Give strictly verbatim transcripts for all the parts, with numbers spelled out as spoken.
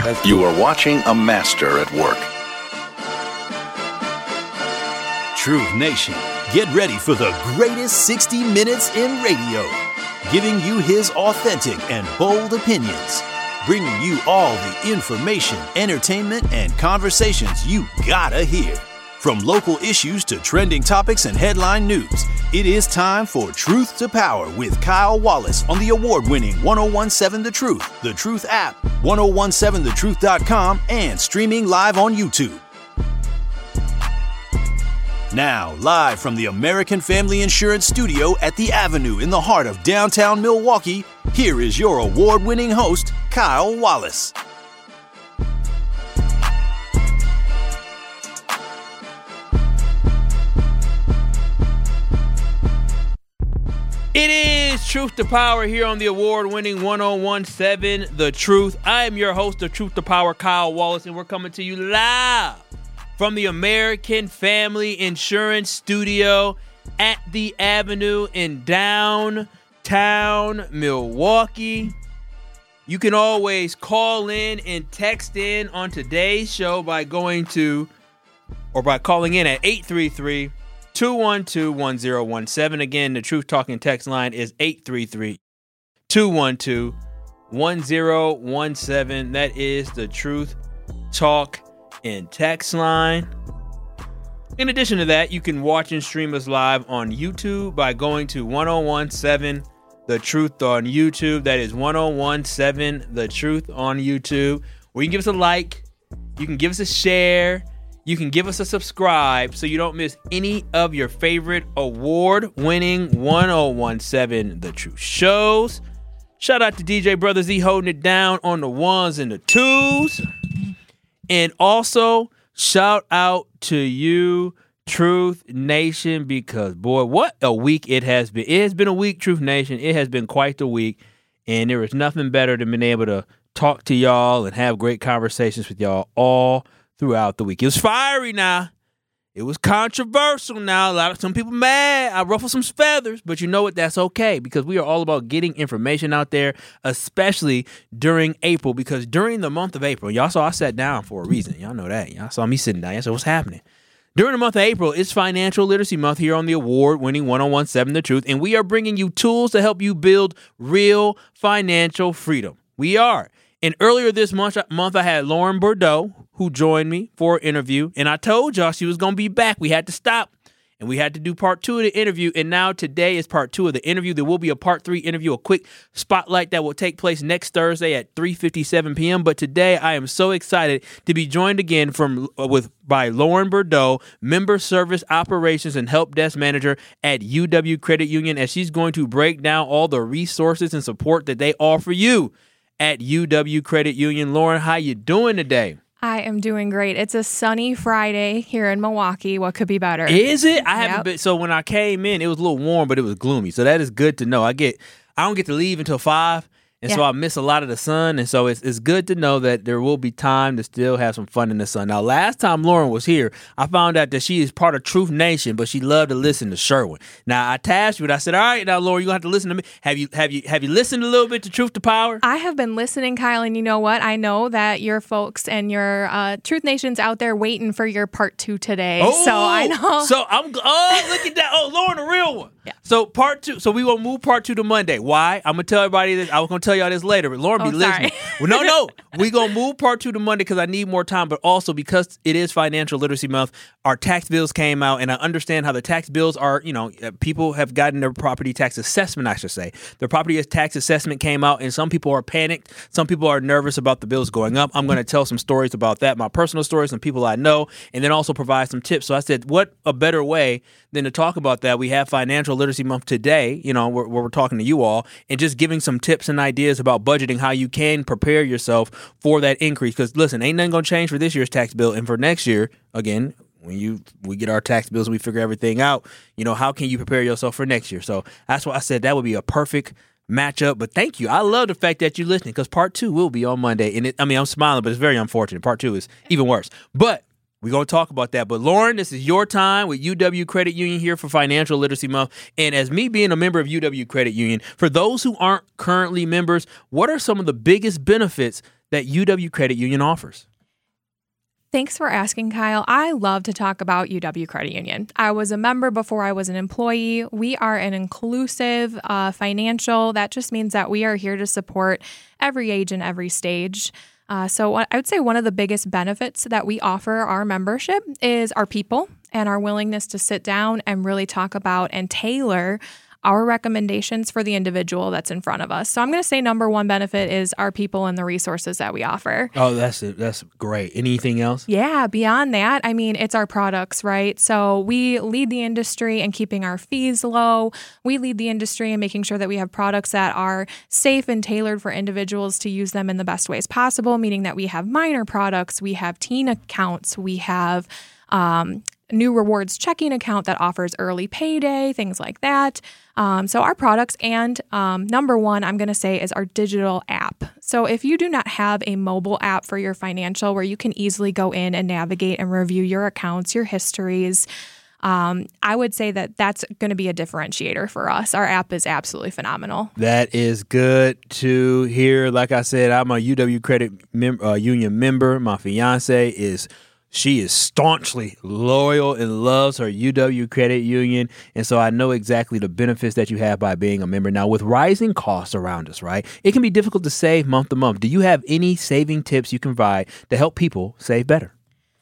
You are watching a master at work. Truth Nation, get ready for the greatest sixty minutes in radio, giving you his authentic and bold opinions, bringing you all the information, entertainment, and conversations you gotta hear. From local issues to trending topics and headline news, it is time for Truth to Power with Kyle Wallace on the award-winning ten seventeen The Truth, The Truth app, ten seventeen the truth dot com, and streaming live on YouTube. Now, live from the American Family Insurance Studio at The Avenue in the heart of downtown Milwaukee, here is your award-winning host, Kyle Wallace. It is Truth to Power here on the award-winning ten seventeen The Truth. I am your host of Truth to Power, Kyle Wallace, and we're coming to you live from the American Family Insurance Studio at The Avenue in downtown Milwaukee. You can always call in and text in on today's show by going to, or by calling in at eight three three, two one two, one zero one seven. Again, the Truth Talking text line is eight three three, two one two, one zero one seven. That is the Truth Talk and text line. In addition to that, you can watch and stream us live on YouTube by going to ten seventeen The Truth on YouTube. That is ten seventeen The Truth on YouTube. Or you can give us a like, you can give us a share, you can give us a subscribe so you don't miss any of your favorite award-winning ten seventeen The Truth shows. Shout out to D J Brother Z holding it down on the ones and the twos. And also, shout out to you, Truth Nation, because, boy, what a week it has been. It has been a week, Truth Nation. It has been quite the week, and there is nothing better than being able to talk to y'all and have great conversations with y'all all throughout the week. It was fiery now. It was controversial now. A lot of some people mad. I ruffled some feathers, but you know what? That's okay, because we are all about getting information out there, especially during April, because during the month of April, y'all saw I sat down for a reason. Y'all know that. Y'all saw me sitting down. Y'all said, what's happening? During the month of April, it's Financial Literacy Month here on the award-winning ten seventeen The Truth, and we are bringing you tools to help you build real financial freedom. We are. And earlier this month, month, I had Lauren Bordeaux, who joined me for an interview. And I told y'all she was going to be back. We had to stop, and we had to do part two of the interview. And now today is part two of the interview. There will be a part three interview, a quick spotlight that will take place next Thursday at three fifty-seven p.m. But today I am so excited to be joined again from uh, with by Lauren Bordeaux, Member Service Operations and Help Desk Manager at U W Credit Union, as she's going to break down all the resources and support that they offer you at U W Credit Union. Lauren, how you doing today? I am doing great. It's a sunny Friday here in Milwaukee. What could be better? Is it? I haven't Yep. been. So when I came in, it was a little warm, but it was gloomy. So that is good to know. I get, I don't get to leave until five. And so Yeah. I miss a lot of the sun. And so it's it's good to know that there will be time to still have some fun in the sun. Now, last time Lauren was here, I found out that she is part of Truth Nation, but she loved to listen to Sherwin. Now, I tasked you and I said, all right, now, Lauren, you're going to have to listen to me. Have you have you, have you listened a little bit to Truth to Power? I have been listening, Kyle, and you know what? I know that your folks and your uh, Truth Nation's out there waiting for your part two today. Oh, so I know. So I'm, oh, look at that. Oh, Lauren, the real one. Yeah. So part two, so we will move part two to Monday. Why? I'm going to tell everybody this. I was going to tell y'all this later, but Lauren Oh, be sorry. listening. Well, no, no. We're going to move part two to Monday because I need more time, but also because it is Financial Literacy Month, our tax bills came out, and I understand how the tax bills are, you know, uh, people have gotten their property tax assessment, I should say. Their property tax assessment came out, and some people are panicked. Some people are nervous about the bills going up. I'm going to tell some stories about that, my personal stories, some people I know, and then also provide some tips. So I said, what a better way than to talk about that? We have Financial Literacy Month today, you know, where, where we're talking to you all, and just giving some tips and ideas about budgeting, how you can prepare yourself for that increase. Because listen, ain't nothing gonna change for this year's tax bill, and for next year, again, when you we get our tax bills and we figure everything out, you know, how can you prepare yourself for next year? So that's why I said that would be a perfect matchup. But thank you. I love the fact that you're listening, because part two will be on Monday. And it, I mean, I'm smiling, but it's very unfortunate. Part two is even worse. But We're going to talk about that. But Lauren, this is your time with U W Credit Union here for Financial Literacy Month. And as me being a member of U W Credit Union, for those who aren't currently members, what are some of the biggest benefits that U W Credit Union offers? Thanks for asking, Kyle. I love to talk about U W Credit Union. I was a member before I was an employee. We are an inclusive uh, financial. That just means that we are here to support every age and every stage. Uh, so I would say one of the biggest benefits that we offer our membership is our people and our willingness to sit down and really talk about and tailor our recommendations for the individual that's in front of us. So I'm going to say number one benefit is our people and the resources that we offer. Oh, that's it. That's great. Anything else? Yeah, beyond that, I mean, it's our products, right? So we lead the industry in keeping our fees low. We lead the industry in making sure that we have products that are safe and tailored for individuals to use them in the best ways possible, meaning that we have minor products, we have teen accounts, we have um, new rewards checking account that offers early payday, things like that. Um, so our products and um, number one, I'm going to say, is our digital app. So if you do not have a mobile app for your financial where you can easily go in and navigate and review your accounts, your histories, um, I would say that that's going to be a differentiator for us. Our app is absolutely phenomenal. That is good to hear. Like I said, I'm a U W Credit mem- uh, Union member. My fiance is She is staunchly loyal and loves her U W Credit Union. And so I know exactly the benefits that you have by being a member. Now, with rising costs around us, right, it can be difficult to save month to month. Do you have any saving tips you can provide to help people save better?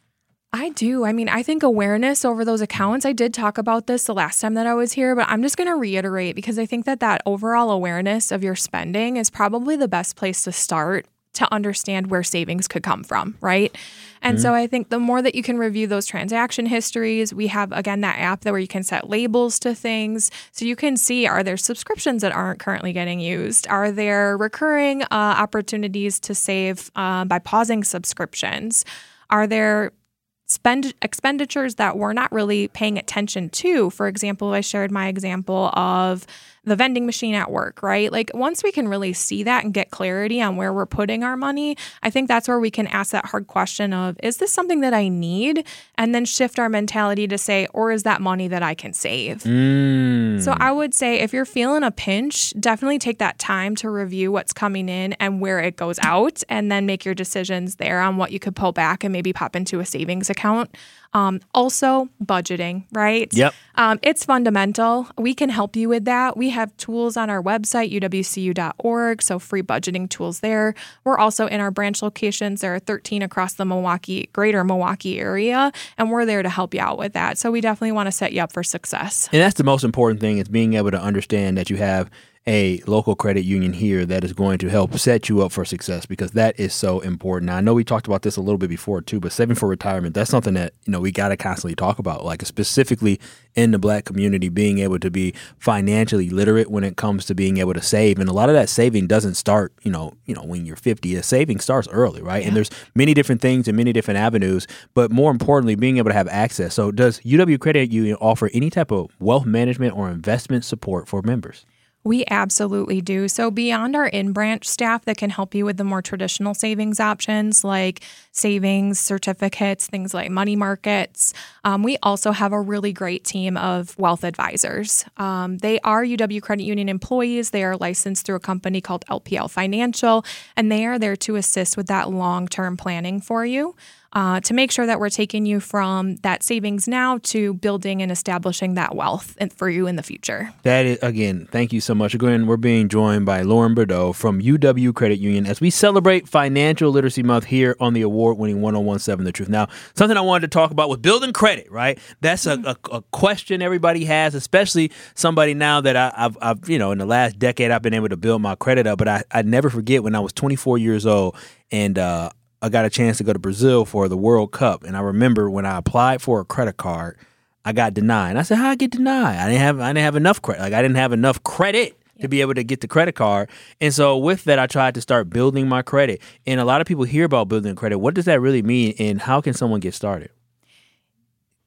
I do. I mean, I think awareness over those accounts, I did talk about this the last time that I was here, but I'm just going to reiterate because I think that that overall awareness of your spending is probably the best place to start to understand where savings could come from, right? And mm-hmm. so I think the more that you can review those transaction histories, we have, again, that app that where you can set labels to things. So you can see, are there subscriptions that aren't currently getting used? Are there recurring uh, opportunities to save uh, by pausing subscriptions? Are there spend expenditures that we're not really paying attention to? For example, I shared my example of the vending machine at work, right? Like once we can really see that and get clarity on where we're putting our money, I think that's where we can ask that hard question of, is this something that I need? And then shift our mentality to say, or is that money that I can save? Mm. So I would say if you're feeling a pinch, definitely take that time to review what's coming in and where it goes out, and then make your decisions there on what you could pull back and maybe pop into a savings account. Um, also, budgeting, right? Yep. Um, it's fundamental. We can help you with that. We have tools on our website, U W C U dot org, so free budgeting tools there. We're also in our branch locations. There are thirteen across the Milwaukee, greater Milwaukee area, and we're there to help you out with that. So we definitely want to set you up for success. And that's the most important thing, is being able to understand that you have a local credit union here that is going to help set you up for success, because that is so important. Now, I know we talked about this a little bit before too, but saving for retirement, that's something that, you know, we got to constantly talk about, like specifically in the Black community, being able to be financially literate when it comes to being able to save. And a lot of that saving doesn't start, you know, you know, when you're fifty. The saving starts early, right? Yeah. And there's many different things and many different avenues, but more importantly, being able to have access. So does U W Credit Union offer any type of wealth management or investment support for members? We absolutely do. So beyond our in-branch staff that can help you with the more traditional savings options like savings, certificates, things like money markets, um, we also have a really great team of wealth advisors. Um, they are U W Credit Union employees. They are licensed through a company called L P L Financial, and they are there to assist with that long-term planning for you. Uh, to make sure that we're taking you from that savings now to building and establishing that wealth for you in the future. That is, again, thank you so much. Again, we're being joined by Lauren Bordeaux from U W Credit Union as we celebrate Financial Literacy Month here on the award-winning one oh one point seven The Truth. Now, something I wanted to talk about was building credit, right? That's a, a, a question everybody has, especially somebody now that I, I've, I've, you know, in the last decade, I've been able to build my credit up. But I, I never forget when I was twenty-four years old and, uh, I got a chance to go to Brazil for the World Cup. And I remember when I applied for a credit card, I got denied. And I said, how I get denied? I didn't have I didn't have enough credit. Like I didn't have enough credit to be able to get the credit card. And so with that, I tried to start building my credit. And a lot of people hear about building credit. What does that really mean? And how can someone get started?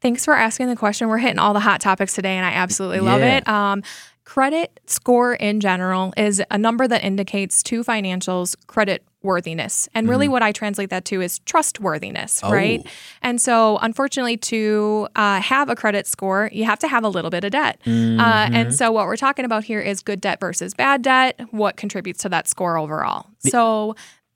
Thanks for asking the question. We're hitting all the hot topics today, and I absolutely love Yeah. it. Um, credit score in general is a number that indicates to financials credit worthiness. And really what I translate that to is trustworthiness, Oh. right? And so unfortunately to uh, have a credit score, you have to have a little bit of debt. Uh, and so what we're talking about here is good debt versus bad debt, what contributes to that score overall. So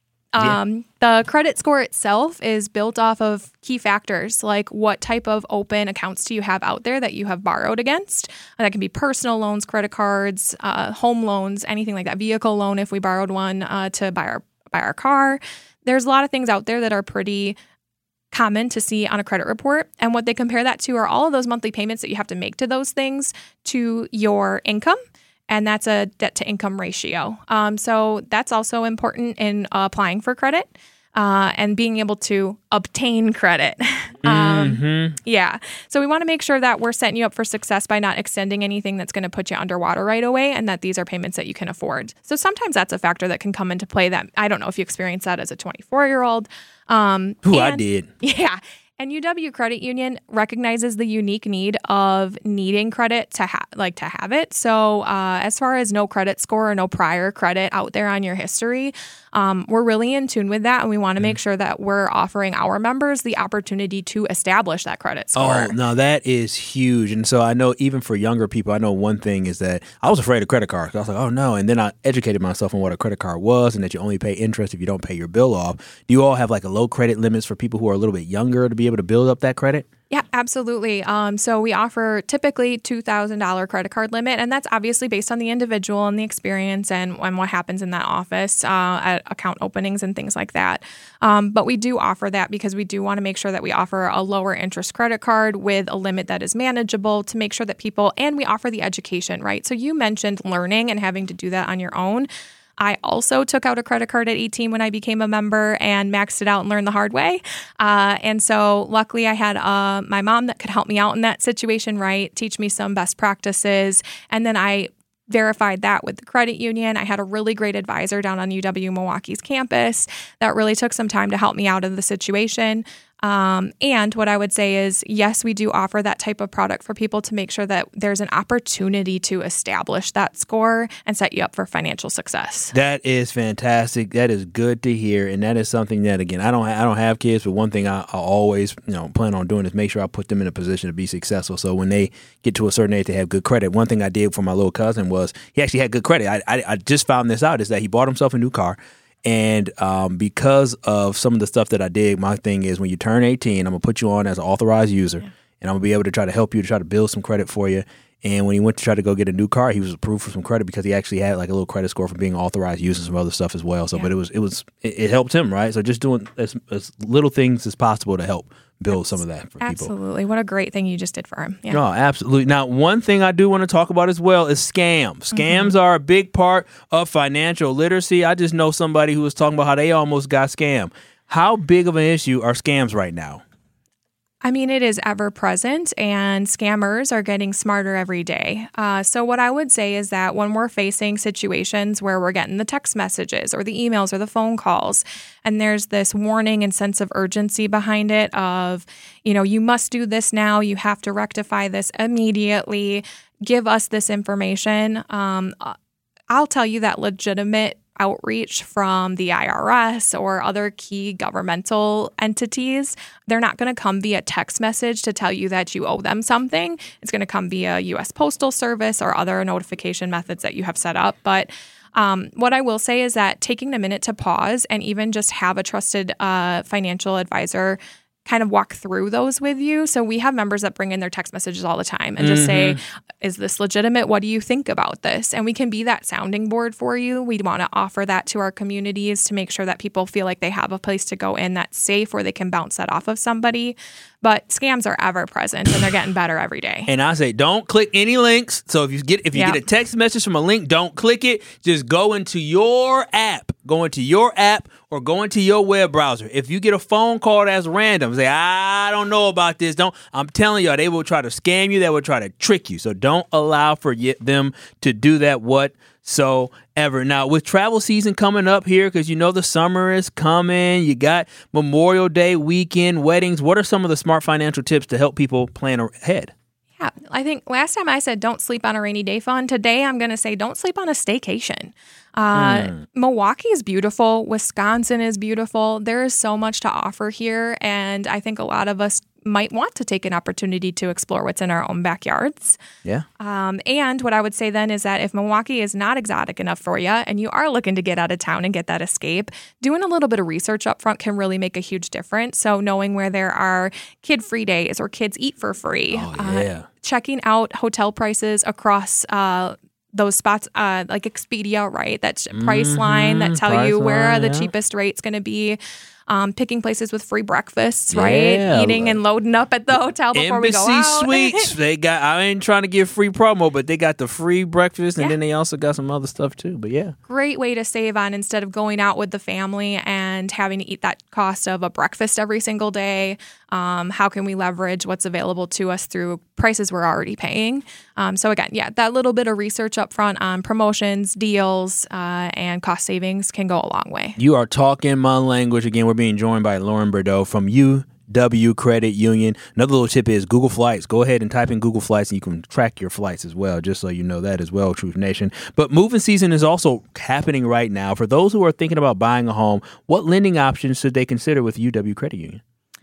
um, the credit score itself is built off of key factors like what type of open accounts do you have out there that you have borrowed against. And that can be personal loans, credit cards, uh, home loans, anything like that. Vehicle loan if we borrowed one uh, to buy our buy our car. There's a lot of things out there that are pretty common to see on a credit report. And what they compare that to are all of those monthly payments that you have to make to those things to your income. And that's a debt to income ratio. Um, so that's also important in uh, applying for credit uh, and being able to obtain credit. um, Mm-hmm. Yeah. So we want to make sure that we're setting you up for success by not extending anything that's going to put you underwater right away and that these are payments that you can afford. So sometimes that's a factor that can come into play that I don't know if you experienced that as a twenty-four-year-old. Um, Who I and- did. Yeah. And U W Credit Union recognizes the unique need of needing credit to ha- like to have it. So uh, as far as no credit score or no prior credit out there on your history, um, we're really in tune with that, and we want to make sure that we're offering our members the opportunity to establish that credit score. Oh, no, that is huge. And so I know even for younger people, I know one thing is that I was afraid of credit cards. I was like, oh, no. And then I educated myself on what a credit card was and that you only pay interest if you don't pay your bill off. Do you all have like a low credit limits for people who are a little bit younger to be able to build up that credit? Yeah, absolutely. Um, so we offer typically two thousand dollars credit card limit, and that's obviously based on the individual and the experience and, and what happens in that office uh, at account openings and things like that. Um, but we do offer that because we do want to make sure that we offer a lower interest credit card with a limit that is manageable to make sure that people, and we offer the education, right? So you mentioned learning and having to do that on your own. I also took out a credit card at eighteen when I became a member and maxed it out and learned the hard way. Uh, and so luckily I had uh, my mom that could help me out in that situation, right? Teach me some best practices. And then I verified that with the credit union. I had a really great advisor down on U W Milwaukee's campus that really took some time to help me out of the situation. Um, and what I would say is, yes, we do offer that type of product for people to make sure that there's an opportunity to establish that score and set you up for financial success. That is fantastic. That is good to hear, and that is something that, again, I don't I don't have kids, but one thing I, I always you know plan on doing is make sure I put them in a position to be successful. So when they get to a certain age, they have good credit. One thing I did for my little cousin was he actually had good credit. I I, I just found this out is that he bought himself a new car. And um, because of some of the stuff that I did, my thing is when you turn eighteen, I'm going to put you on as an authorized user, yeah. and I'm going to be able to try to help you to try to build some credit for you. And when he went to try to go get a new car, he was approved for some credit because he actually had like a little credit score from being authorized using some other stuff as well. So, yeah. but it was it was it, it helped him, right? So just doing as, as little things as possible to help build some of that for absolutely. people. Absolutely. What a great thing you just did for him. Yeah. No, absolutely. Now, one thing I do want to talk about as well is scams. Scams mm-hmm. are a big part of financial literacy. I just know somebody who was talking about how they almost got scammed. How big of an issue are scams right now? I mean, it is ever present, and scammers are getting smarter every day. Uh, so what I would say is that when we're facing situations where we're getting the text messages or the emails or the phone calls, and there's this warning and sense of urgency behind it of, you know, you must do this now, you have to rectify this immediately, give us this information. Um, I'll tell you that legitimate outreach from the I R S or other key governmental entities, they're not going to come via text message to tell you that you owe them something. It's going to come via U S Postal Service or other notification methods that you have set up. But um, what I will say is that taking a minute to pause and even just have a trusted uh, financial advisor kind of walk through those with you. So we have members that bring in their text messages all the time and just mm-hmm. say, is this legitimate? What do you think about this? And we can be that sounding board for you. We want to offer that to our communities to make sure that people feel like they have a place to go in that's safe where they can bounce that off of somebody. But scams are ever present and they're getting better every day. And I say, don't click any links. So if you get if you yep. get a text message from a link, don't click it. Just go into your app. Go into your app or go into your web browser. If you get a phone call that's random, say, I don't know about this. Don't. I'm telling you, they will try to scam you. They will try to trick you. So don't allow for them to do that. What whatsoever. Now, with travel season coming up here, because you know the summer is coming, you got Memorial Day weekend, weddings. What are some of the smart financial tips to help people plan ahead? Yeah, I think last time I said don't sleep on a rainy day fund. Today I'm going to say don't sleep on a staycation. Uh, mm. Milwaukee is beautiful. Wisconsin is beautiful. There is so much to offer here, and I think a lot of us might want to take an opportunity to explore what's in our own backyards. Yeah. Um, and what I would say then is that if Milwaukee is not exotic enough for you and you are looking to get out of town and get that escape, doing a little bit of research up front can really make a huge difference. So knowing where there are kid-free days or kids eat for free. Oh, yeah. Uh, checking out hotel prices across uh, those spots uh, like Expedia, right? That's price Mm-hmm. line that tell Price you where line, the yeah. cheapest rate's going to be. Um, picking places with free breakfasts, right? Yeah. Eating and loading up at the hotel before we go Embassy out. Suites. They got, I ain't trying to give free promo, but they got the free breakfast and Yeah. then they also got some other stuff too. But yeah. Great way to save on instead of going out with the family and having to eat that cost of a breakfast every single day. Um, how can we leverage what's available to us through prices we're already paying? Um, so again, yeah, that little bit of research up front on promotions, deals, uh, and cost savings can go a long way. You are talking my language. Again, we're being joined by Lauren Bordeaux from U W Credit Union. Another little tip is Google Flights. Go ahead and type in Google Flights and you can track your flights as well, just so you know that as well, Truth Nation. But moving season is also happening right now. For those who are thinking about buying a home, what lending options should they consider with U W Credit Union?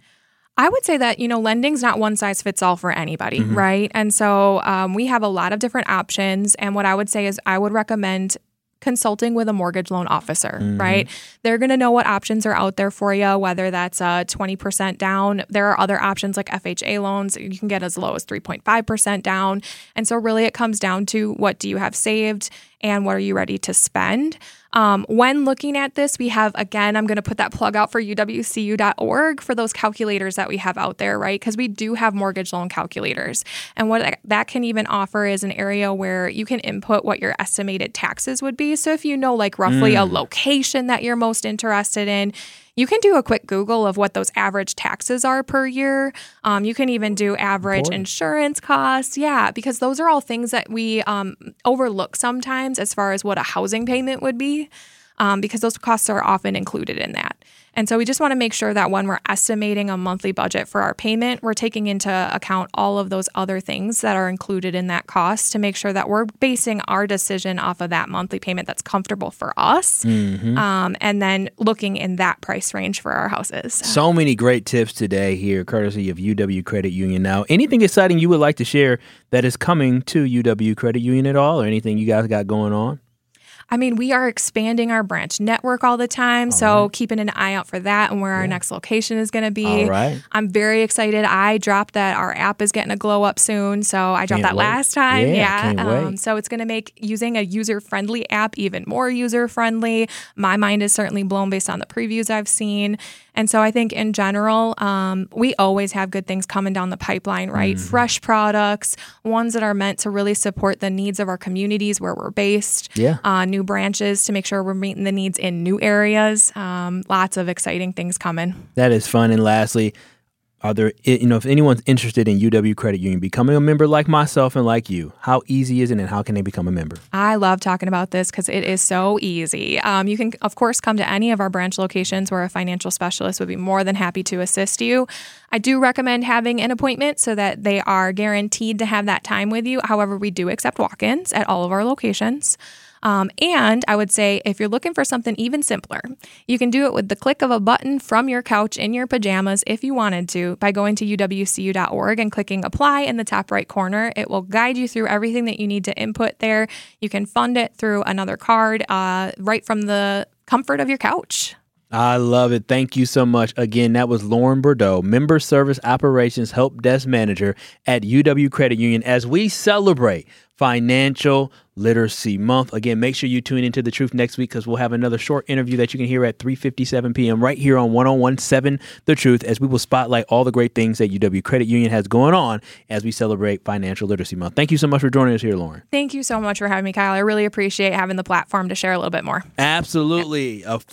I would say that, you know, lending's not one size fits all for anybody, mm-hmm. right? And so um, we have a lot of different options. And what I would say is I would recommend consulting with a mortgage loan officer, mm-hmm. right? They're going to know what options are out there for you, whether that's uh, twenty percent down. There are other options like F H A loans. You can get as low as three point five percent down. And so really it comes down to what do you have saved and what are you ready to spend? Um, when looking at this, we have, again, I'm going to put that plug out for U W C U dot org for those calculators that we have out there, right? Because we do have mortgage loan calculators. And what that can even offer is an area where you can input what your estimated taxes would be. So if you know like roughly mm. a location that you're most interested in, you can do a quick Google of what those average taxes are per year. Um, you can even do average Important. insurance costs. Yeah, because those are all things that we um, overlook sometimes as far as what a housing payment would be, um, because those costs are often included in that. And so we just want to make sure that when we're estimating a monthly budget for our payment, we're taking into account all of those other things that are included in that cost to make sure that we're basing our decision off of that monthly payment that's comfortable for us, mm-hmm. um, and then looking in that price range for our houses. So many great tips today here, courtesy of U W Credit Union. Now, anything exciting you would like to share that is coming to U W Credit Union at all, or anything you guys got going on? I mean, we are expanding our branch network all the time, all so right. keeping an eye out for that and where yeah. our next location is going to be. All right. I'm very excited. I dropped that our app is getting a glow up soon, so I dropped can't that wait. last time. Yeah, yeah. Can't um, wait. So it's going to make using a user-friendly app even more user-friendly. My mind is certainly blown based on the previews I've seen. And so I think in general, um, we always have good things coming down the pipeline, right? Mm. Fresh products, ones that are meant to really support the needs of our communities where we're based. Yeah. Uh, new branches to make sure we're meeting the needs in new areas. Um, lots of exciting things coming. That is fun. And lastly, are there, you know, if anyone's interested in U W Credit Union becoming a member like myself and like you, how easy is it and how can they become a member? I love talking about this because it is so easy. Um, you can, of course, come to any of our branch locations where a financial specialist would be more than happy to assist you. I do recommend having an appointment so that they are guaranteed to have that time with you. However, we do accept walk-ins at all of our locations. Um, and I would say if you're looking for something even simpler, you can do it with the click of a button from your couch in your pajamas if you wanted to by going to U W C U dot org and clicking apply in the top right corner. It will guide you through everything that you need to input there. You can fund it through another card uh, right from the comfort of your couch. I love it. Thank you so much. Again, that was Lauren Bordeaux, Member Service Operations Help Desk Manager at U W Credit Union as we celebrate Financial Literacy Month. Again, make sure you tune into The Truth next week because we'll have another short interview that you can hear at three fifty-seven p.m. right here on one oh one point seven The Truth as we will spotlight all the great things that U W Credit Union has going on as we celebrate Financial Literacy Month. Thank you so much for joining us here, Lauren. Thank you so much for having me, Kyle. I really appreciate having the platform to share a little bit more. Absolutely. A, a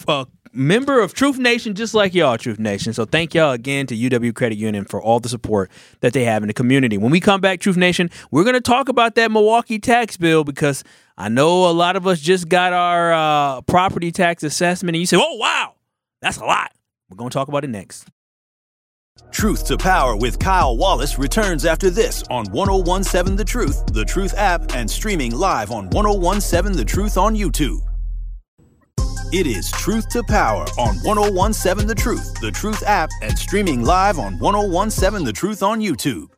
member of Truth Nation, just like y'all, Truth Nation. So thank y'all again to U W Credit Union for all the support that they have in the community. When we come back, Truth Nation, we're going to talk about that Milwaukee tax bill because I know a lot of us just got our uh, property tax assessment and you say, oh, wow, that's a lot. We're going to talk about it next. Truth to Power with Kyle Wallace returns after this on ten seventeen The Truth, The Truth app, and streaming live on ten seventeen The Truth on YouTube. It is Truth to Power on ten seventeen The Truth, The Truth app, and streaming live on ten seventeen The Truth on YouTube.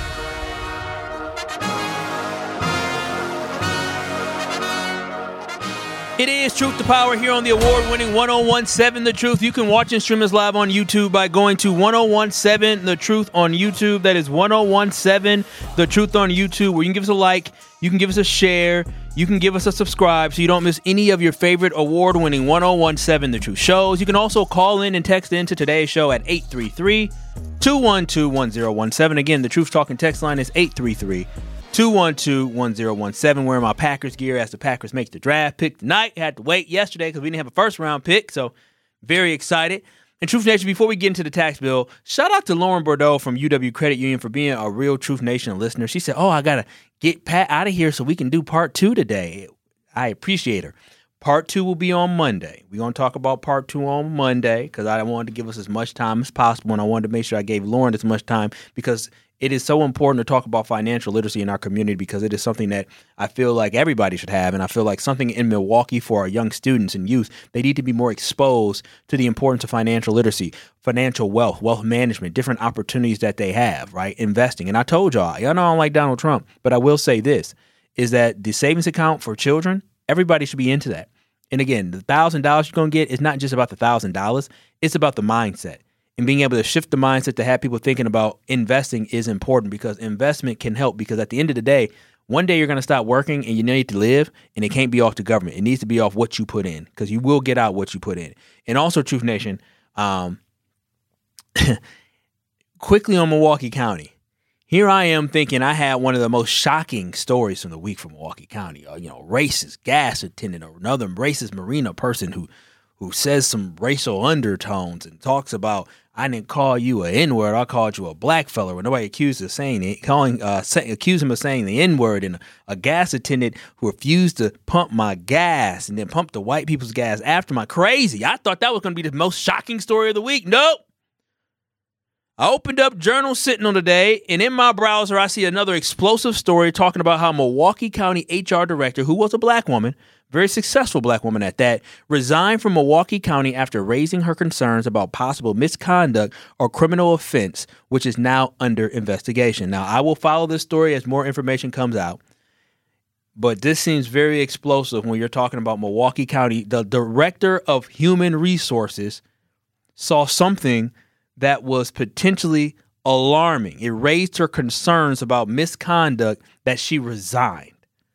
It is Truth to Power here on the award-winning ten seventeen The Truth. You can watch and stream us live on YouTube by going to ten seventeen The Truth on YouTube. That is ten seventeen The Truth on YouTube, where you can give us a like, you can give us a share, you can give us a subscribe so you don't miss any of your favorite award-winning ten seventeen The Truth shows. You can also call in and text into today's show at eight three three, two one two, one zero one seven. Again, the Truth Talking text line is eight three three, two one two, one zero one seven. Wearing my Packers gear as the Packers make the draft pick tonight. Had to wait yesterday because we didn't have a first round pick, so very excited. And Truth Nation, before we get into the tax bill, shout out to Lauren Bordeaux from U W Credit Union for being a real Truth Nation listener. She said, oh, I got to get Pat out of here so we can do part two today. I appreciate her. Part two will be on Monday. We're going to talk about part two on Monday because I wanted to give us as much time as possible, and I wanted to make sure I gave Lauren as much time because it is so important to talk about financial literacy in our community because it is something that I feel like everybody should have. And I feel like something in Milwaukee for our young students and youth, they need to be more exposed to the importance of financial literacy, financial wealth, wealth management, different opportunities that they have, right? Investing. And I told y'all, y'all know I don't like Donald Trump, but I will say this, is that the savings account for children, everybody should be into that. And again, the one thousand dollars you're going to get is not just about the one thousand dollars. It's about the mindset. And being able to shift the mindset to have people thinking about investing is important because investment can help because at the end of the day, one day you're going to stop working and you need to live and it can't be off the government. It needs to be off what you put in because you will get out what you put in. And also, Truth Nation, um, quickly on Milwaukee County. Here I am thinking I had one of the most shocking stories from the week from Milwaukee County. Uh, you know, racist gas attendant or another racist marina person who who says some racial undertones and talks about, I didn't call you an N-word, I called you a black fella. When nobody accused of saying it, calling, uh, say, accused him of saying the N-word, and a, a gas attendant who refused to pump my gas and then pumped the white people's gas after my crazy. I thought that was going to be the most shocking story of the week. Nope. I opened up Journal Sentinel today, and in my browser, I see another explosive story talking about how Milwaukee County H R director, who was a black woman, very successful black woman at that, resigned from Milwaukee County after raising her concerns about possible misconduct or criminal offense, which is now under investigation. Now, I will follow this story as more information comes out, but this seems very explosive when you're talking about Milwaukee County. The director of human resources saw something that was potentially alarming. It raised her concerns about misconduct that she resigned.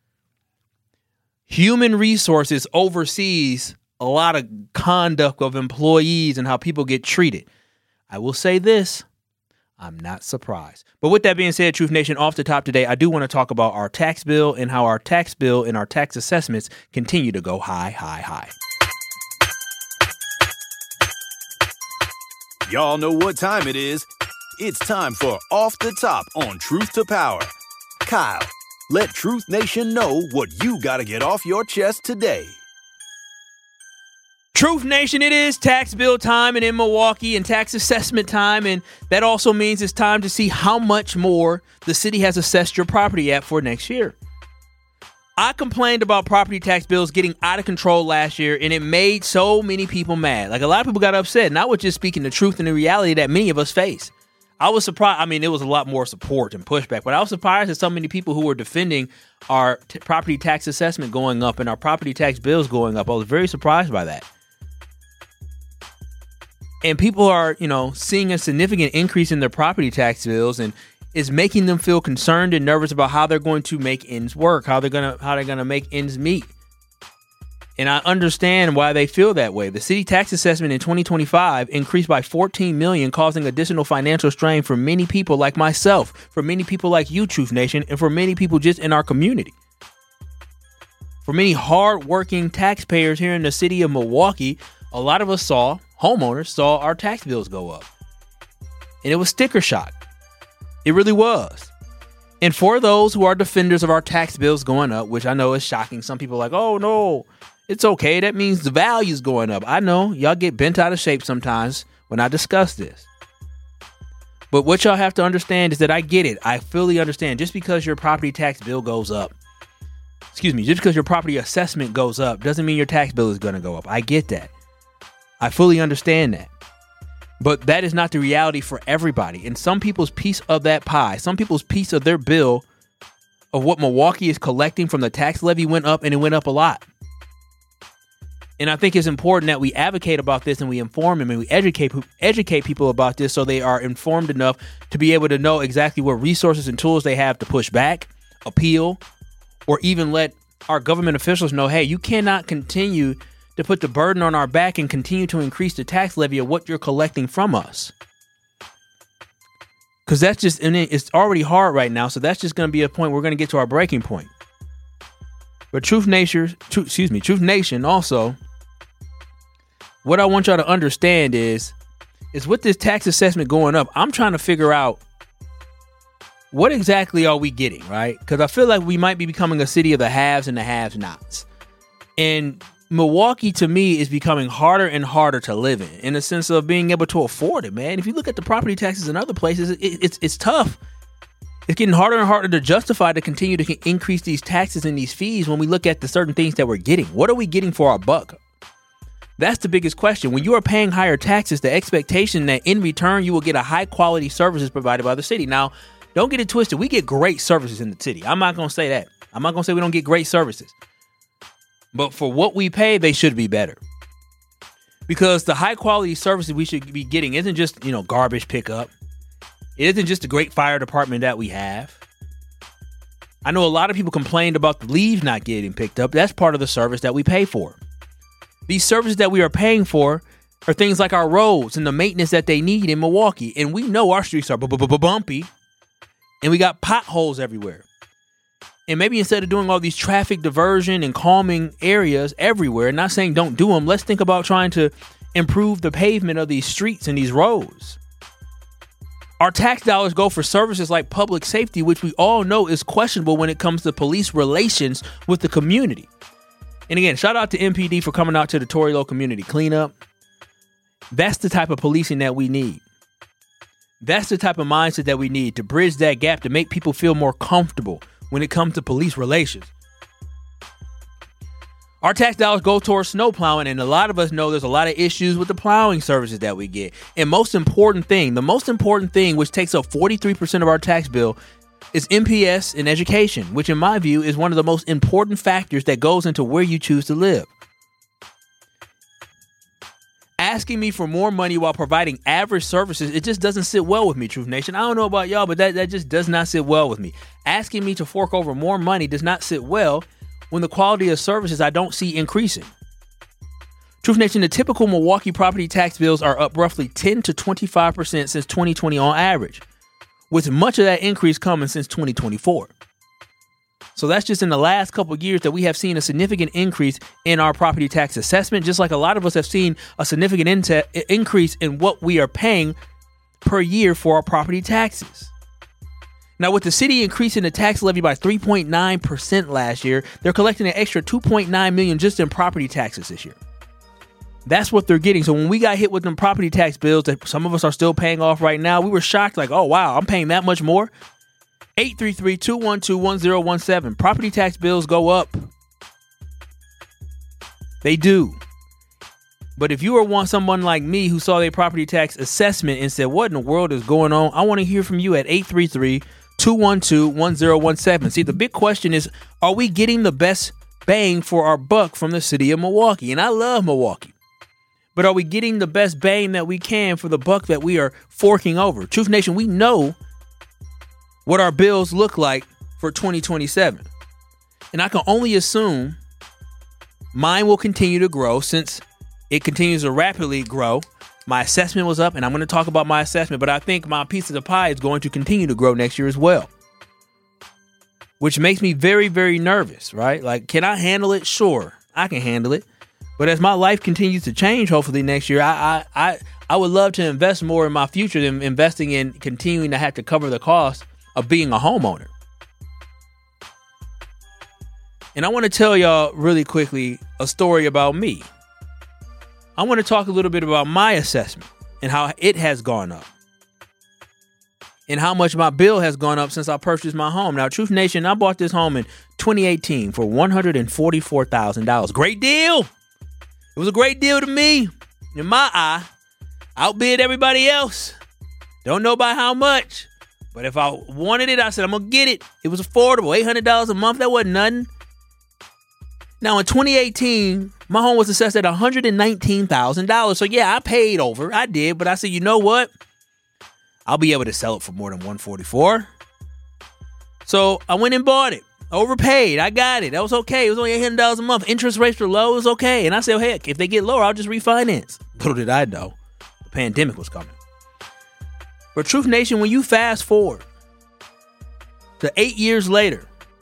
Human resources oversees a lot of conduct of employees and how people get treated. I will say this, I'm not surprised. But with that being said, Truth Nation, off the top today, I do want to talk about our tax bill and how our tax bill and our tax assessments continue to go high, high, high. Y'all know what time it is. It's time for Off the Top on Truth to Power. Kyle, let Truth Nation know what you got to get off your chest today. Truth Nation, it is tax bill time and in Milwaukee and tax assessment time. And that also means it's time to see how much more the city has assessed your property at for next year. I complained about property tax bills getting out of control last year, and it made so many people mad. Like, a lot of people got upset, and I was just speaking the truth and the reality that many of us face. I was surprised. I mean, there was a lot more support and pushback, but I was surprised at so many people who were defending our t- property tax assessment going up and our property tax bills going up. I was very surprised by that. And people are, you know, seeing a significant increase in their property tax bills, and is making them feel concerned and nervous about how they're going to make ends work, how they're gonna how they're gonna make ends meet. And I understand why they feel that way. The city tax assessment in twenty twenty-five increased by fourteen million dollars, causing additional financial strain for many people like myself, for many people like you, Truth Nation, and for many people just in our community. For many hard-working taxpayers here in the city of Milwaukee, a lot of us saw, homeowners saw our tax bills go up. And it was sticker shock. It really was. And for those who are defenders of our tax bills going up, which I know is shocking, some people are like, oh, no, it's okay. That means the value's going up. I know y'all get bent out of shape sometimes when I discuss this. But what y'all have to understand is that I get it. I fully understand. Just because your property tax bill goes up, excuse me, just because your property assessment goes up doesn't mean your tax bill is going to go up. I get that. I fully understand that. But that is not the reality for everybody. And some people's piece of that pie, some people's piece of their bill of what Milwaukee is collecting from the tax levy went up, and it went up a lot. And I think it's important that we advocate about this and we inform them and we educate educate people about this so they are informed enough to be able to know exactly what resources and tools they have to push back, appeal, or even let our government officials know, hey, you cannot continue to put the burden on our back and continue to increase the tax levy of what you're collecting from us. Because that's just, and it's already hard right now. So that's just going to be a point we're going to get to our breaking point. But Truth Nation, Truth, excuse me, Truth Nation also, what I want y'all to understand is, is with this tax assessment going up, I'm trying to figure out what exactly are we getting, right? Because I feel like we might be becoming a city of the haves and the have-nots. And Milwaukee, to me, is becoming harder and harder to live in, in the sense of being able to afford it, man. If you look at the property taxes in other places, it, it's it's tough. It's getting harder and harder to justify to continue to increase these taxes and these fees when we look at the certain things that we're getting. What are we getting for our buck? That's the biggest question. When you are paying higher taxes, the expectation that in return you will get a high quality services provided by the city. Now, don't get it twisted. We get great services in the city. I'm not going to say that. I'm not going to say we don't get great services. But for what we pay, they should be better. Because the high quality services we should be getting isn't just, you know, garbage pickup. It isn't just a great fire department that we have. I know a lot of people complained about the leaves not getting picked up. That's part of the service that we pay for. These services that we are paying for are things like our roads and the maintenance that they need in Milwaukee. And we know our streets are bumpy and we got potholes everywhere. And maybe instead of doing all these traffic diversion and calming areas everywhere, not saying don't do them, let's think about trying to improve the pavement of these streets and these roads. Our tax dollars go for services like public safety, which we all know is questionable when it comes to police relations with the community. And again, shout out to M P D for coming out to the Torilo community cleanup. That's the type of policing that we need. That's the type of mindset that we need to bridge that gap, to make people feel more comfortable when it comes to police relations. Our tax dollars go towards snow plowing, and a lot of us know there's a lot of issues with the plowing services that we get. And most important thing, the most important thing, which takes up forty-three percent of our tax bill, is M P S and education, which in my view is one of the most important factors that goes into where you choose to live. Asking me for more money while providing average services, it just doesn't sit well with me, Truth Nation. I don't know about y'all, but that, that just does not sit well with me. Asking me to fork over more money does not sit well when the quality of services I don't see increasing. Truth Nation, the typical Milwaukee property tax bills are up roughly ten to twenty-five percent since twenty twenty on average, with much of that increase coming since twenty twenty-four. So that's just in the last couple of years that we have seen a significant increase in our property tax assessment, just like a lot of us have seen a significant in- increase in what we are paying per year for our property taxes. Now, with the city increasing the tax levy by three point nine percent last year, they're collecting an extra two point nine million dollars just in property taxes this year. That's what they're getting. So when we got hit with them property tax bills that some of us are still paying off right now, we were shocked, like, oh, wow, I'm paying that much more? eight three three, two one two, one zero one seven. Property tax bills go up. They do. But if you are one someone like me who saw their property tax assessment and said, what in the world is going on? I want to hear from you at eight three three, two one two, one zero one seven. See, the big question is, are we getting the best bang for our buck from the city of Milwaukee? And I love Milwaukee. But are we getting the best bang that we can for the buck that we are forking over? Truth Nation, we know what our bills look like for twenty twenty-seven. And I can only assume mine will continue to grow since it continues to rapidly grow. My assessment was up, and I'm going to talk about my assessment, but I think my piece of the pie is going to continue to grow next year as well, which makes me very, very nervous, right? Like, can I handle it? Sure, I can handle it. But as my life continues to change, hopefully next year, I, I, I, I would love to invest more in my future than investing in continuing to have to cover the cost of being a homeowner. And I want to tell y'all really quickly a story about me. I want to talk a little bit about my assessment and how it has gone up. And how much my bill has gone up since I purchased my home. Now, Truth Nation, I bought this home in twenty eighteen for one hundred forty-four thousand dollars. Great deal. It was a great deal to me. In my eye, outbid everybody else. Don't know by how much. But if I wanted it, I said, I'm going to get it. It was affordable. eight hundred dollars a month. That wasn't nothing. Now, in twenty eighteen, my home was assessed at one hundred nineteen thousand dollars. So, yeah, I paid over. I did. But I said, you know what? I'll be able to sell it for more than one hundred forty-four thousand dollars. So, I went and bought it. Overpaid. I got it. That was okay. It was only eight hundred dollars a month. Interest rates were low. It was okay. And I said, heck, if they get lower, I'll just refinance. Little did I know, the pandemic was coming. But Truth Nation, when you fast forward to eight years later,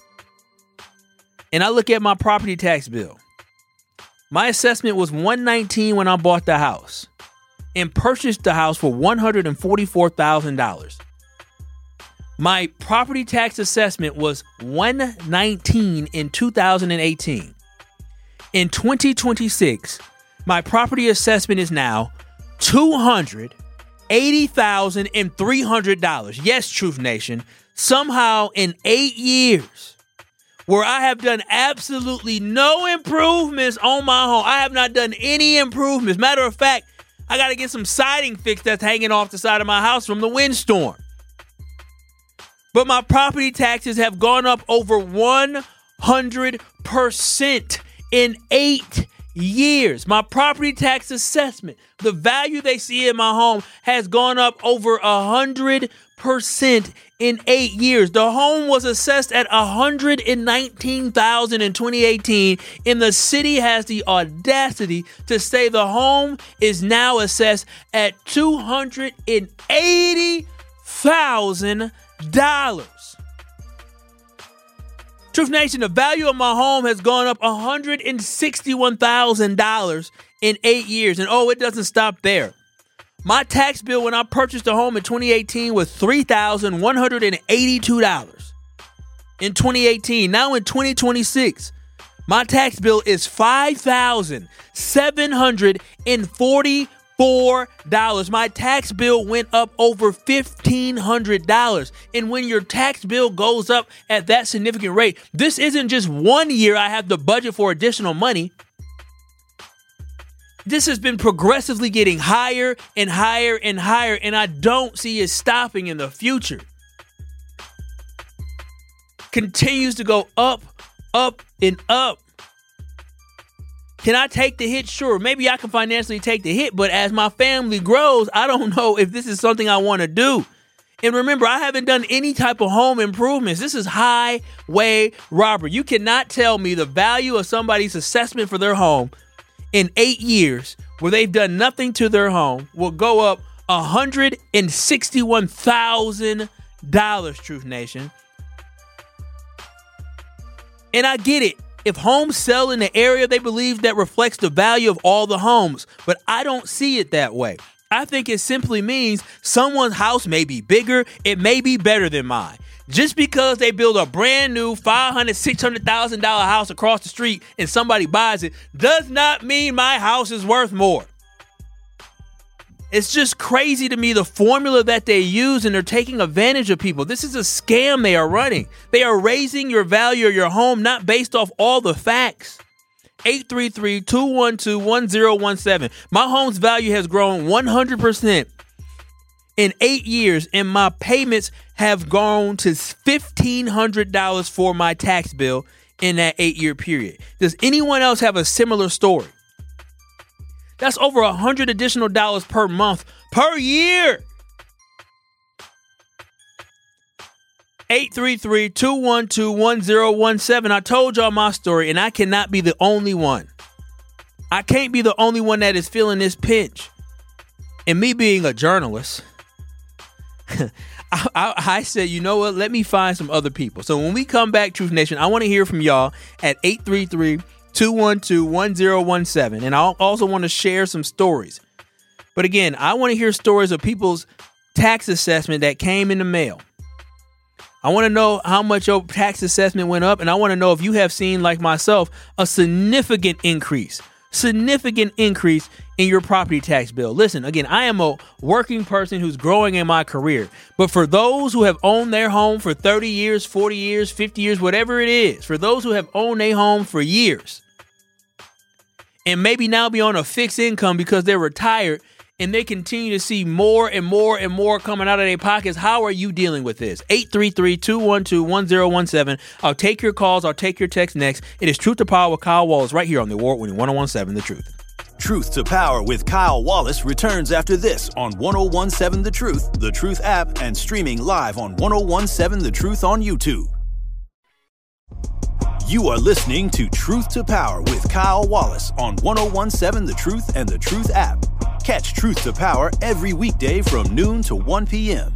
and I look at my property tax bill, my assessment was one hundred nineteen thousand dollars when I bought the house and purchased the house for one hundred forty-four thousand dollars. My property tax assessment was one hundred nineteen thousand dollars in two thousand eighteen. In twenty twenty-six, my property assessment is now two hundred eighty thousand three hundred dollars. Yes, Truth Nation, somehow in eight years, where I have done absolutely no improvements on my home. I have not done any improvements. Matter of fact, I got to get some siding fixed that's hanging off the side of my house from the windstorm. But my property taxes have gone up over one hundred percent in eight years. My property tax assessment, the value they see in my home, has gone up over one hundred percent in eight years. The home was assessed at one hundred nineteen thousand dollars in twenty eighteen, and the city has the audacity to say the home is now assessed at two hundred eighty thousand dollars. Truth Nation, the value of my home has gone up one hundred sixty-one thousand dollars in eight years. And oh, it doesn't stop there. My tax bill when I purchased a home in twenty eighteen was three thousand one hundred eighty-two dollars in twenty eighteen. Now in twenty twenty-six, my tax bill is five thousand seven hundred forty-four dollars. My tax bill went up over fifteen hundred dollars. And when your tax bill goes up at that significant rate, this isn't just one year I have to budget for additional money. This has been progressively getting higher and higher and higher, and I don't see it stopping in the future. Continues to go up, up, and up. Can I take the hit? Sure. Maybe I can financially take the hit, but as my family grows, I don't know if this is something I want to do. And remember, I haven't done any type of home improvements. This is highway robbery. You cannot tell me the value of somebody's assessment for their home in eight years where they've done nothing to their home will go up one hundred sixty-one thousand dollars, Truth Nation. And I get it. If homes sell in the area, they believe that reflects the value of all the homes. But I don't see it that way. I think it simply means someone's house may be bigger. It may be better than mine. Just because they build a brand new five hundred thousand dollars, six hundred thousand dollars house across the street and somebody buys it does not mean my house is worth more. It's just crazy to me, the formula that they use, and they're taking advantage of people. This is a scam they are running. They are raising your value of your home not based off all the facts. eight three three, two one two, one zero one seven. My home's value has grown one hundred percent in eight years, and my payments have gone to fifteen hundred dollars for my tax bill in that eight-year period. Does anyone else have a similar story? That's over one hundred additional dollars per month, per year. eight three three, two one two, one zero one seven. I told y'all my story, and I cannot be the only one. I can't be the only one that is feeling this pinch. And me being a journalist, I, I, I said, you know what? Let me find some other people. So when we come back, Truth Nation, I want to hear from y'all at eight three three, two one two, one zero one seven. And I also want to share some stories. But again, I want to hear stories of people's tax assessment that came in the mail. I want to know how much your tax assessment went up, and I want to know if you have seen, like myself, a significant increase, significant increase in your property tax bill. Listen, again, I am a working person who's growing in my career, but for those who have owned their home for thirty years, forty years, fifty years, whatever it is, for those who have owned their home for years, and maybe now be on a fixed income because they're retired, and they continue to see more and more and more coming out of their pockets. How are you dealing with this? eight three three, two one two, one zero one seven. I'll take your calls. I'll take your texts next. It is Truth to Power with Kyle Wallace right here on the award-winning one oh one seven The Truth. Truth to Power with Kyle Wallace returns after this on one oh one seven The Truth, The Truth app, and streaming live on one oh one seven The Truth on YouTube. You are listening to Truth to Power with Kyle Wallace on one oh one seven The Truth and The Truth app. Catch Truth to Power every weekday from noon to one p.m.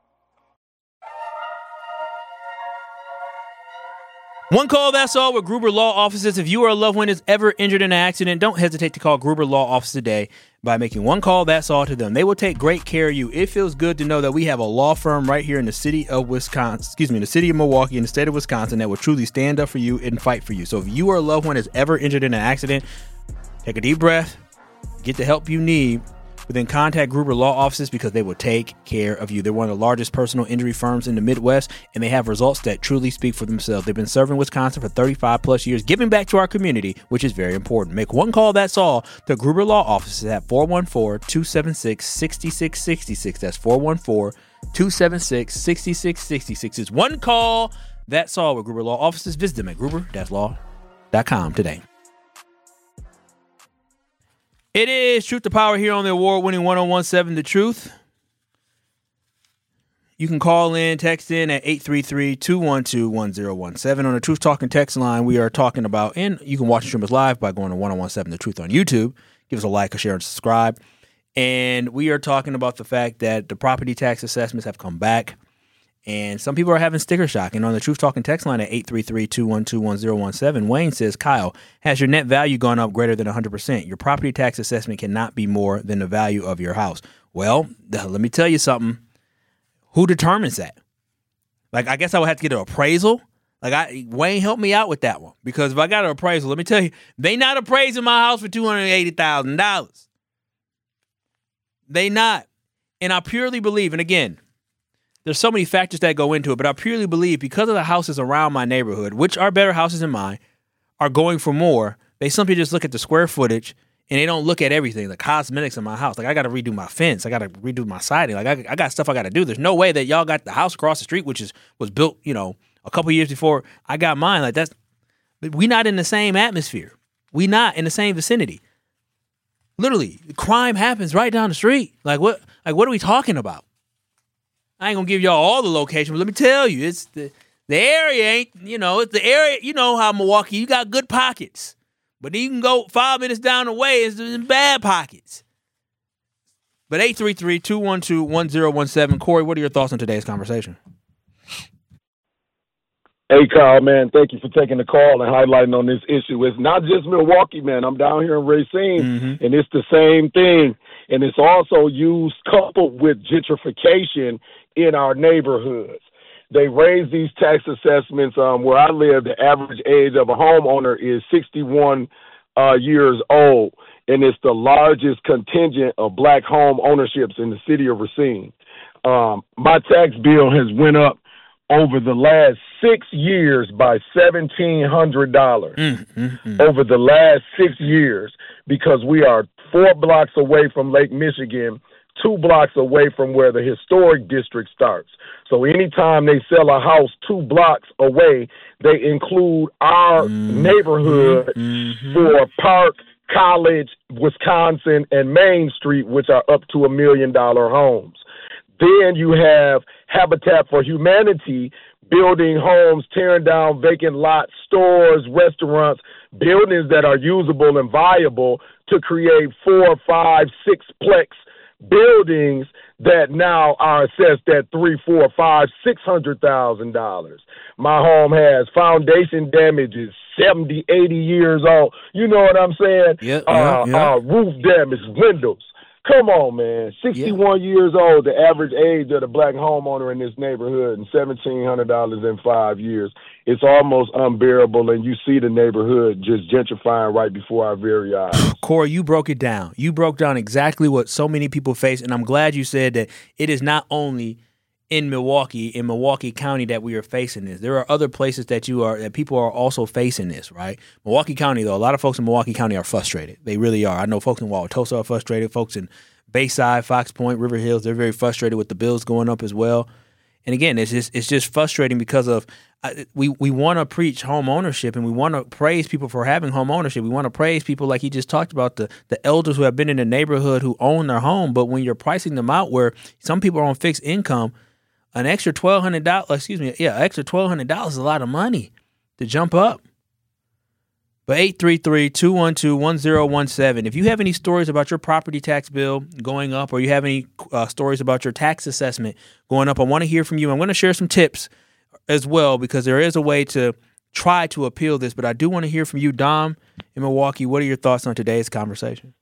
One call, that's all with Gruber Law Offices. If you or a loved one is ever injured in an accident, don't hesitate to call Gruber Law Office today by making one call, that's all to them. They will take great care of you. It feels good to know that we have a law firm right here in the city of Wisconsin, excuse me, the city of Milwaukee in the state of Wisconsin that will truly stand up for you and fight for you. So if you or a loved one is ever injured in an accident, take a deep breath, get the help you need, but then contact Gruber Law Offices because they will take care of you. They're one of the largest personal injury firms in the Midwest, and they have results that truly speak for themselves. They've been serving Wisconsin for thirty-five plus years, giving back to our community, which is very important. Make one call, that's all, to Gruber Law Offices at four one four, two seven six, six six six six. That's four one four, two seven six, six six six six. It's one call, that's all with Gruber Law Offices. Visit them at gruber dash law dot com today. It is Truth to Power here on the award-winning one oh one seven The Truth. You can call in, text in at eight three three, two one two, one zero one seven. On the Truth Talking text line, we are talking about, and you can watch and stream us live by going to one oh one seven The Truth on YouTube. Give us a like, a share, and subscribe. And we are talking about the fact that the property tax assessments have come back, and some people are having sticker shock. And on the Truth Talking text line at eight three three, two one two, one zero one seven, Wayne says, Kyle, has your net value gone up greater than one hundred percent? Your property tax assessment cannot be more than the value of your house. Well, let me tell you something. Who determines that? Like, I guess I would have to get an appraisal. Like, I Wayne, help me out with that one. Because if I got an appraisal, let me tell you, they not appraising my house for two hundred eighty thousand dollars. They not. And I purely believe, and again, there's so many factors that go into it, but I purely believe because of the houses around my neighborhood, which are better houses than mine, are going for more, they simply just look at the square footage and they don't look at everything, the cosmetics of my house. Like, I got to redo my fence. I got to redo my siding. Like, I, I got stuff I got to do. There's no way that y'all got the house across the street, which is was built, you know, a couple years before I got mine. Like, that's, we not in the same atmosphere. We not in the same vicinity. Literally, crime happens right down the street. Like, what, like, what are we talking about? I ain't gonna give y'all all the locations, but let me tell you, it's the the area ain't, you know, it's the area, you know how Milwaukee, you got good pockets. But then you can go five minutes down the way, it's in bad pockets. But eight three three, two one two, one zero one seven. Corey, what are your thoughts on today's conversation? Hey, Kyle, man, thank you for taking the call and highlighting on this issue. It's not just Milwaukee, man. I'm down here in Racine, mm-hmm. and it's the same thing. And it's also used coupled with gentrification in our neighborhoods. They raise these tax assessments. Um, where I live, the average age of a homeowner is sixty-one uh, years old, and it's the largest contingent of black home ownerships in the city of Racine. Um, my tax bill has went up over the last six years by seventeen hundred dollars mm-hmm. over the last six years because we are four blocks away from Lake Michigan, two blocks away from where the historic district starts. So anytime they sell a house two blocks away, they include our mm-hmm. neighborhood mm-hmm. for Park, College, Wisconsin, and Main Street, which are up to a million dollar homes. Then you have Habitat for Humanity building homes, tearing down vacant lots, stores, restaurants, buildings that are usable and viable to create four, five, six-plex buildings that now are assessed at three, four, five, six hundred thousand dollars. My home has foundation damages, seventy, eighty years old. You know what I'm saying? Yeah, uh, yeah, yeah. Uh, roof damage, windows. Come on, man. sixty-one yeah. years old, the average age of the black homeowner in this neighborhood, and seventeen hundred dollars in five years. It's almost unbearable, and you see the neighborhood just gentrifying right before our very eyes. Corey, you broke it down. You broke down exactly what so many people face, and I'm glad you said that it is not only in Milwaukee, in Milwaukee County, that we are facing this. There are other places that you are, that people are also facing this, right? Milwaukee County, though, a lot of folks in Milwaukee County are frustrated. They really are. I know folks in Wauwatosa are frustrated. Folks in Bayside, Fox Point, River Hills, they're very frustrated with the bills going up as well. And again, it's just it's just frustrating because of uh, we we want to preach home ownership and we want to praise people for having home ownership. We want to praise people like he just talked about, the the elders who have been in the neighborhood who own their home. But when you're pricing them out, where some people are on fixed income, an extra twelve hundred dollars, excuse me, yeah, extra twelve hundred dollars is a lot of money to jump up. But eight three three, two one two, one zero one seven. If you have any stories about your property tax bill going up, or you have any uh, stories about your tax assessment going up, I want to hear from you. I'm going to share some tips as well, because there is a way to try to appeal this. But I do want to hear from you, Dom, in Milwaukee. What are your thoughts on today's conversation?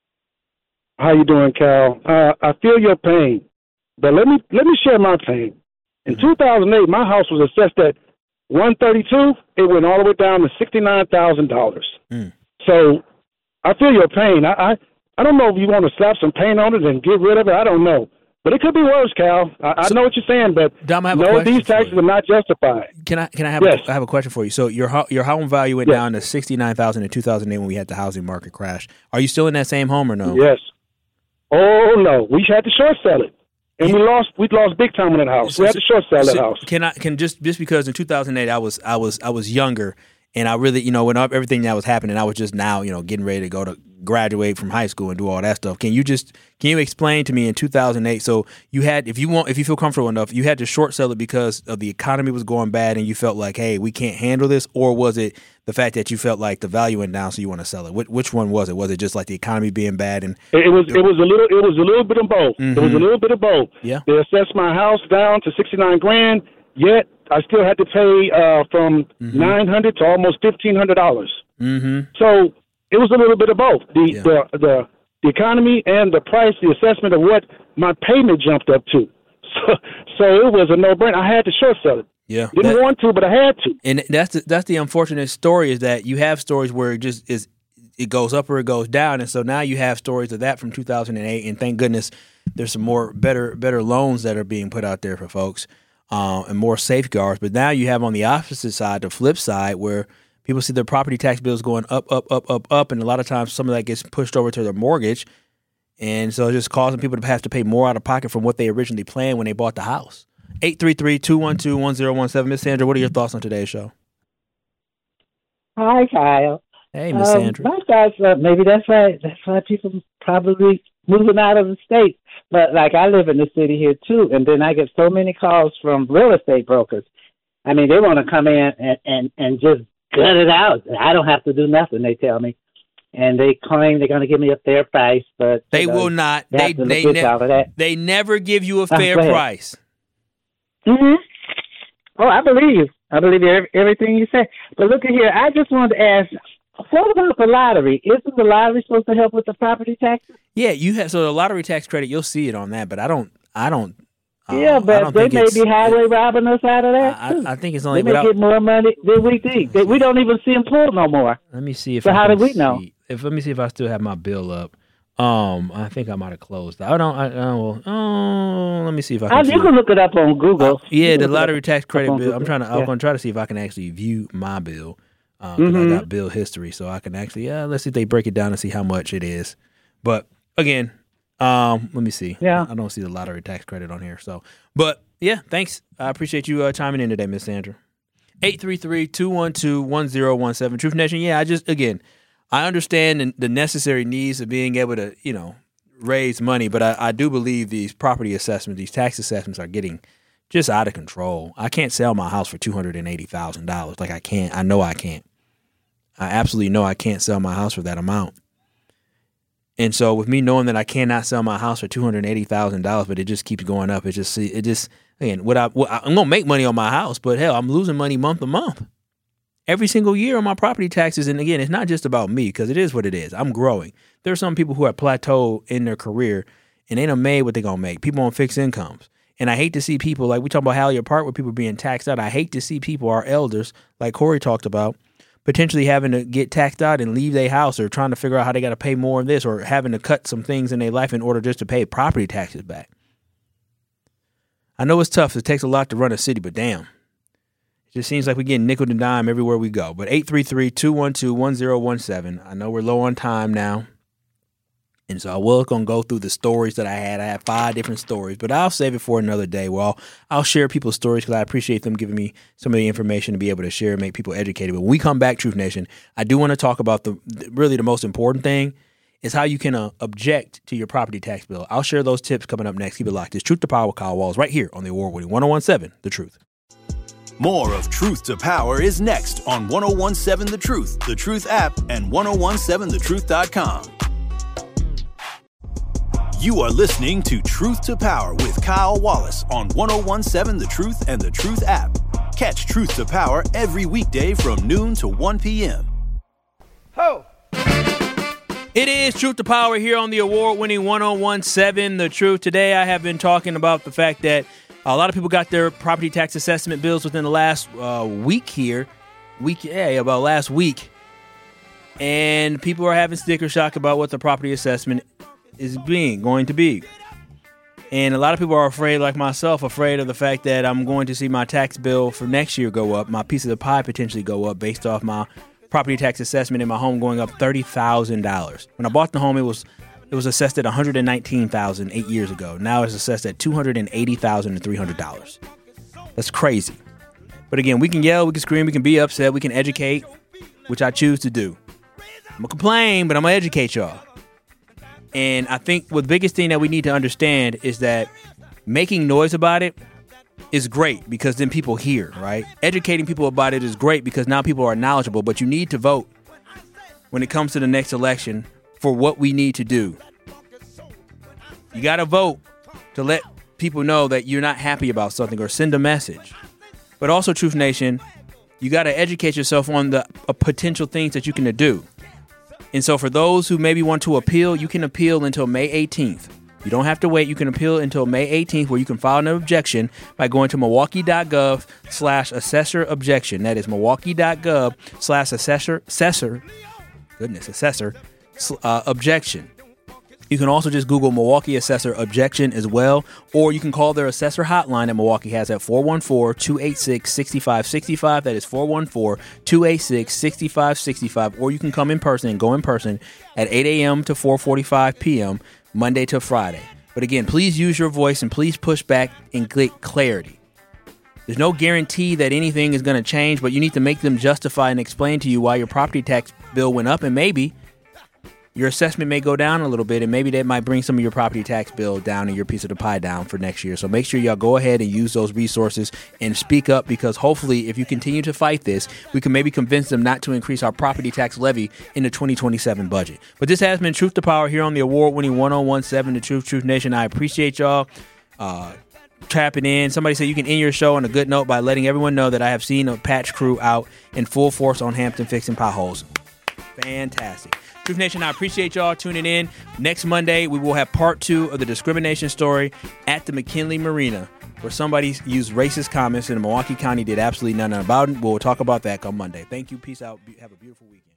How you doing, Cal? Uh, I feel your pain, but let me let me share my pain. In two thousand eight, my house was assessed at one thirty-two, it went all the way down to sixty-nine thousand dollars. Mm. So I feel your pain. I, I I don't know if you want to slap some paint on it and get rid of it. I don't know. But it could be worse, Cal. I, so, I know what you're saying, but Dom, I have no, a these taxes are not justified. Can I can I have yes. a, I have a question for you? So your your home value went yes. down to sixty-nine thousand dollars in two thousand eight when we had the housing market crash. Are you still in that same home or no? Yes. Oh, no. We had to short sell it. And we lost, we lost big time in that house. We had to short sell that so house. Can I can just just because in two thousand eight I was I was I was younger, and I really, you know, when everything that was happening, I was just now, you know, getting ready to go to graduate from high school and do all that stuff. Can you just can you explain to me in two thousand eight? So you had, if you want, if you feel comfortable enough, you had to short sell it because of the economy was going bad, and you felt like, hey, we can't handle this, or was it the fact that you felt like the value went down, so you want to sell it? Which, which one was it? Was it just like the economy being bad? And it, it was it was a little it was a little bit of both. Mm-hmm. It was a little bit of both. Yeah. They assessed my house down to sixty nine grand. Yet I still had to pay uh, from mm-hmm. nine hundred to almost fifteen hundred dollars. Mm-hmm. So it was a little bit of both. The, yeah. the the the economy and the price, the assessment of what my payment jumped up to. So so it was a no brainer. I had to short sell it. Yeah, didn't that, want to, but I had to. And that's the, that's the unfortunate story, is that you have stories where it just is, it goes up or it goes down, and so now you have stories of that from two thousand eight. And thank goodness there's some more better better loans that are being put out there for folks, uh, and more safeguards. But now you have on the opposite side, the flip side, where people see their property tax bills going up, up, up, up, up, and a lot of times some of that gets pushed over to their mortgage, and so it's just causing people to have to pay more out of pocket from what they originally planned when they bought the house. eight three three, two one two, one zero one seven. Miss Sandra, what are your thoughts on today's show? Hi, Kyle. Hey, Miss um, Sandra. My thoughts are maybe that's why that's why people probably moving out of the state. But like I live in the city here too, and then I get so many calls from real estate brokers. I mean, they want to come in and, and, and just gut it out. I don't have to do nothing, they tell me. And they claim they're going to give me a fair price, but they you know, will not. They they they, ne- they never give you a fair oh, price. Mm-hmm. Oh, I believe you. I believe you, everything you say. But look at here. I just wanted to ask, what about the lottery? Isn't the lottery supposed to help with the property taxes? Yeah, you have. So the lottery tax credit, you'll see it on that. But I don't. I don't. Uh, yeah, but they may be highway robbing us out of that. I, too. I, I think it's only. They may without, get more money than we think. They, we don't even see them pull no more. Let me see if. So I how can do we see, know? If let me see if I still have my bill up. Um, I think I might have closed. I don't. I, I will. Oh, let me see if I can. I, see you can look it up on Google. Uh, yeah, the lottery tax credit bill. Google. I'm trying to. I'm yeah. going to try to see if I can actually view my bill. Because uh, mm-hmm. I got bill history, so I can actually. Yeah, let's see if they break it down and see how much it is. But again, um, let me see. Yeah, I don't see the lottery tax credit on here. So, but yeah, thanks. I appreciate you uh, chiming in today, Miss Sandra. eight three three, two one two, one zero one seven. Truth Nation. Yeah, I just again. I understand the necessary needs of being able to, you know, raise money, but I, I do believe these property assessments, these tax assessments are getting just out of control. I can't sell my house for two hundred eighty thousand dollars. Like I can't. I know I can't. I absolutely know I can't sell my house for that amount. And so with me knowing that I cannot sell my house for two hundred eighty thousand dollars, but it just keeps going up, it just, it just, again, what I, what I, I'm going to make money on my house, but hell, I'm losing money month to month. Every single year on my property taxes. And again, it's not just about me because it is what it is. I'm growing. There are some people who have plateaued in their career and they done made what they're going to make. People on fixed incomes. And I hate to see people, like we talk about Hallier Park where people being taxed out. I hate to see people, our elders, like Corey talked about, potentially having to get taxed out and leave their house or trying to figure out how they got to pay more of this or having to cut some things in their life in order just to pay property taxes back. I know it's tough. It takes a lot to run a city, but damn. It just seems like we get nickel and dime everywhere we go. But eight three three, two one two, one zero one seven. I know we're low on time now. And so I was going to go through the stories that I had. I had five different stories, but I'll save it for another day. Well, I'll share people's stories because I appreciate them giving me some of the information to be able to share and make people educated. But when we come back, Truth Nation, I do want to talk about the really the most important thing is how you can uh, object to your property tax bill. I'll share those tips coming up next. Keep it locked. It's Truth to Power with Kyle Wallace right here on the award-winning one oh one seven The Truth. More of Truth to Power is next on one oh one seven The Truth, The Truth app, and ten seventeen the truth dot com. You are listening to Truth to Power with Kyle Wallace on ten seventeen The Truth and The Truth app. Catch Truth to Power every weekday from noon to one p.m. Ho! It is Truth to Power here on the award-winning ten seventeen The Truth. Today I have been talking about the fact that a lot of people got their property tax assessment bills within the last uh, week here. Week, yeah, about last week. And people are having sticker shock about what the property assessment is being going to be. And a lot of people are afraid, like myself, afraid of the fact that I'm going to see my tax bill for next year go up, my piece of the pie potentially go up based off my property tax assessment in my home going up thirty thousand dollars. When I bought the home, it was it was assessed at one hundred nineteen thousand dollars eight years ago. Now it's assessed at two hundred eighty thousand three hundred dollars. That's crazy. But again, we can yell, we can scream, we can be upset, we can educate, which I choose to do. I'm going to complain, but I'm going to educate y'all. And I think the biggest thing that we need to understand is that making noise about it is great because then people hear, right? Educating people about it is great because now people are knowledgeable, but you need to vote when it comes to the next election for what we need to do. You got to vote to let people know that you're not happy about something or send a message. But also, Truth Nation, you got to educate yourself on the uh, potential things that you can do. And so for those who maybe want to appeal, you can appeal until May eighteenth. You don't have to wait. You can appeal until May eighteenth, where you can file an objection by going to milwaukee.gov slash assessor objection. That is milwaukee.gov slash assessor, assessor, goodness, assessor uh, objection. You can also just Google Milwaukee Assessor Objection as well, or you can call their assessor hotline that Milwaukee has at four one four, two eight six, six five six five. That is four one four, two eight six, six five six five. Or you can come in person and go in person at eight a.m. to four forty-five p.m. Monday to Friday. But again, please use your voice and please push back and get clarity. There's no guarantee that anything is going to change, but you need to make them justify and explain to you why your property tax bill went up, and maybe your assessment may go down a little bit, and maybe that might bring some of your property tax bill down and your piece of the pie down for next year. So make sure y'all go ahead and use those resources and speak up, because hopefully if you continue to fight this, we can maybe convince them not to increase our property tax levy in the twenty twenty-seven budget. But this has been Truth to Power here on the award-winning ten seventeen The Truth, Truth Nation. I appreciate y'all uh, tapping in. Somebody said you can end your show on a good note by letting everyone know that I have seen a patch crew out in full force on Hampton fixing potholes. Fantastic. Truth Nation, I appreciate y'all tuning in. Next Monday, we will have part two of the discrimination story at the McKinley Marina, where somebody used racist comments and Milwaukee County did absolutely nothing about it. We'll talk about that on Monday. Thank you. Peace out. Have a beautiful weekend.